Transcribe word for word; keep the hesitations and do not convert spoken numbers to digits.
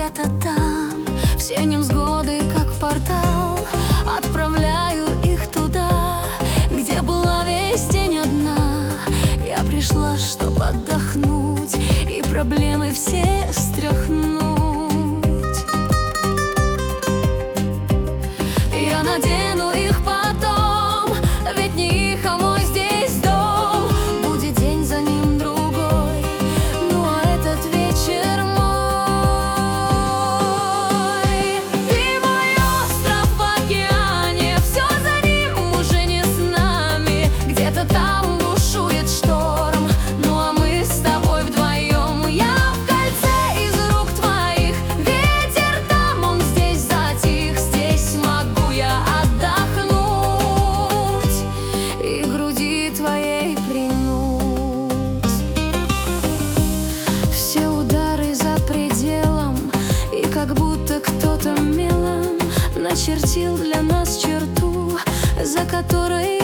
где-то там. Все невзгоды, как в портал, отправляю их туда, где была весь день одна. Я пришла, чтоб отдохнуть и проблемы все стряхнуть. Я надену их потом, ведь не их, а мой здесь дом. Будет день, за ним другой, ну а этот вечер мой. Ты мой остров в океане, все за ним уже не с нами. Где-то там бушует шторм, ну а мы с тобой вдвоем. Я в кольце из рук твоих, ветер там, он здесь затих. Здесь могу я отдохнуть и груди твоей прильнуть. Все удары за пределом, и как будто кто-то мелом начертил для нас черту, за которой